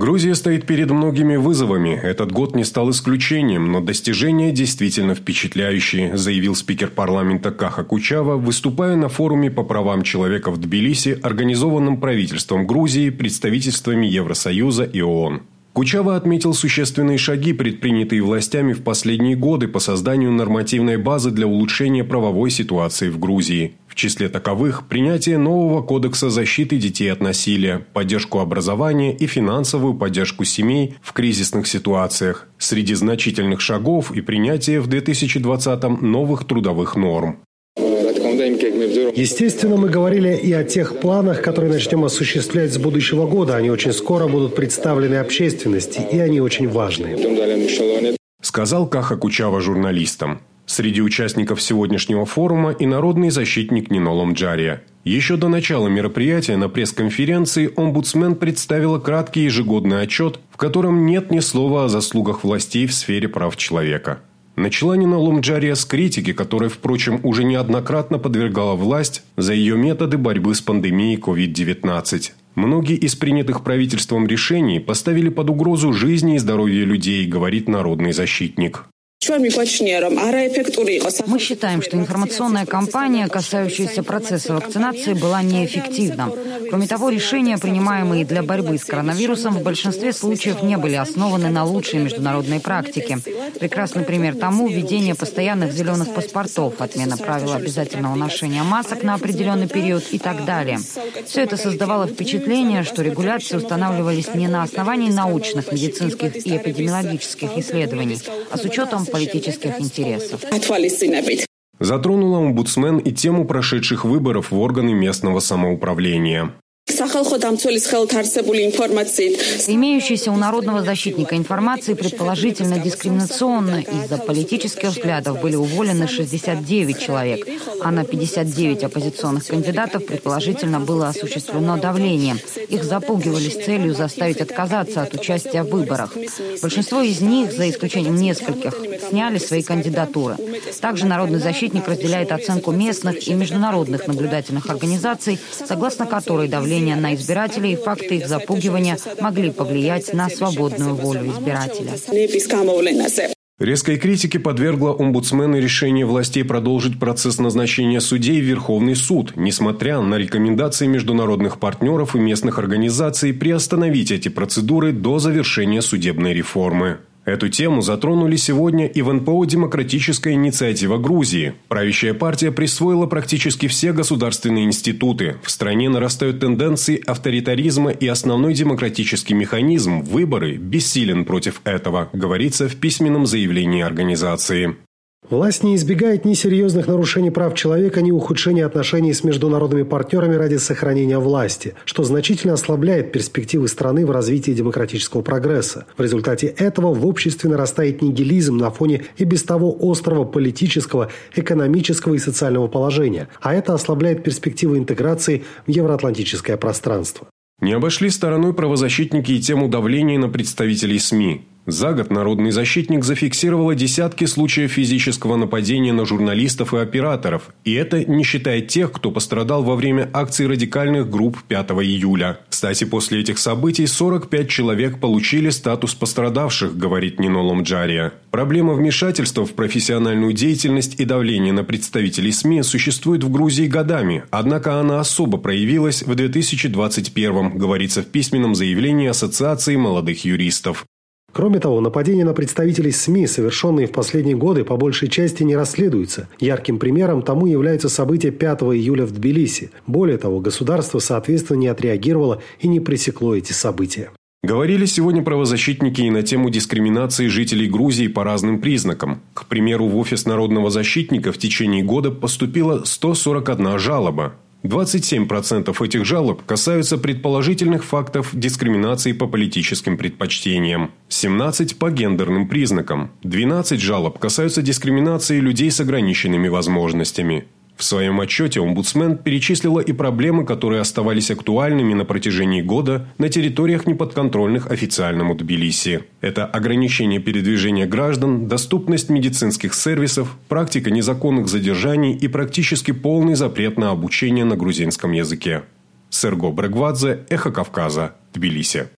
Грузия стоит перед многими вызовами. Этот год не стал исключением, но достижения действительно впечатляющие, заявил спикер парламента Каха Кучава, выступая на форуме по правам человека в Тбилиси, организованном правительством Грузии, представительствами Евросоюза и ООН. Кучава отметил существенные шаги, предпринятые властями в последние годы по созданию нормативной базы для улучшения правовой ситуации в Грузии. В числе таковых – принятие нового кодекса защиты детей от насилия, поддержку образования и финансовую поддержку семей в кризисных ситуациях. Среди значительных шагов и принятие в 2020-м новых трудовых норм. Естественно, мы говорили и о тех планах, которые начнем осуществлять с будущего года. Они очень скоро будут представлены общественности, и они очень важны. Сказал Каха Кучава журналистам. Среди участников сегодняшнего форума и народный защитник Нино Ломджария. Еще до начала мероприятия на пресс-конференции омбудсмен представила краткий ежегодный отчет, в котором нет ни слова о заслугах властей в сфере прав человека. Начала Нино Ломджария с критики, которой, впрочем, уже неоднократно подвергала власть за ее методы борьбы с пандемией COVID-19. Многие из принятых правительством решений поставили под угрозу жизни и здоровье людей, говорит народный защитник. Мы считаем, что информационная кампания, касающаяся процесса вакцинации, была неэффективна. Кроме того, решения, принимаемые для борьбы с коронавирусом, в большинстве случаев не были основаны на лучшей международной практике. Прекрасный пример тому – введение постоянных зеленых паспортов, отмена правила обязательного ношения масок на определенный период и так далее. Все это создавало впечатление, что регуляции устанавливались не на основании научных, медицинских и эпидемиологических исследований, а с учетом политических интересов. Затронула омбудсмен и тему прошедших выборов в органы местного самоуправления. Имеющаяся у народного защитника информации предположительно дискриминационно. Из-за политических взглядов были уволены 69 человек, а на 59 оппозиционных кандидатов предположительно было осуществлено давление. Их запугивали с целью заставить отказаться от участия в выборах. Большинство из них, за исключением нескольких, сняли свои кандидатуры. Также народный защитник разделяет оценку местных и международных наблюдательных организаций, согласно которой давление на избирателей и факты их запугивания могли повлиять на свободную волю избирателя. Резкой критике подвергла омбудсмен и решение властей продолжить процесс назначения судей в Верховный суд, несмотря на рекомендации международных партнеров и местных организаций приостановить эти процедуры до завершения судебной реформы. Эту тему затронули сегодня и в НПО «Демократическая инициатива Грузии». Правящая партия присвоила практически все государственные институты. В стране нарастают тенденции авторитаризма, и основной демократический механизм – выборы – бессилен против этого, говорится в письменном заявлении организации. Власть не избегает ни серьезных нарушений прав человека, ни ухудшения отношений с международными партнерами ради сохранения власти, что значительно ослабляет перспективы страны в развитии демократического прогресса. В результате этого в обществе нарастает нигилизм на фоне и без того острого политического, экономического и социального положения, а это ослабляет перспективы интеграции в евроатлантическое пространство. Не обошли стороной правозащитники и тему давления на представителей СМИ. За год народный защитник зафиксировала десятки случаев физического нападения на журналистов и операторов. И это не считая тех, кто пострадал во время акций радикальных групп 5 июля. Кстати, после этих событий 45 человек получили статус пострадавших, говорит Нино Ломджария. Проблема вмешательства в профессиональную деятельность и давления на представителей СМИ существует в Грузии годами. Однако она особо проявилась в 2021-м, говорится в письменном заявлении Ассоциации молодых юристов. Кроме того, нападения на представителей СМИ, совершенные в последние годы, по большей части не расследуются. Ярким примером тому являются события 5 июля в Тбилиси. Более того, государство, соответственно, не отреагировало и не пресекло эти события. Говорили сегодня правозащитники и на тему дискриминации жителей Грузии по разным признакам. К примеру, в офис народного защитника в течение года поступило 141 жалоба. 27% этих жалоб касаются предположительных фактов дискриминации по политическим предпочтениям, 17% по гендерным признакам, 12 жалоб касаются дискриминации людей с ограниченными возможностями. В своем отчете омбудсмен перечислила и проблемы, которые оставались актуальными на протяжении года на территориях, неподконтрольных официальному Тбилиси. Это ограничение передвижения граждан, доступность медицинских сервисов, практика незаконных задержаний и практически полный запрет на обучение на грузинском языке. Серго Брегвадзе, Эхо Кавказа, Тбилиси.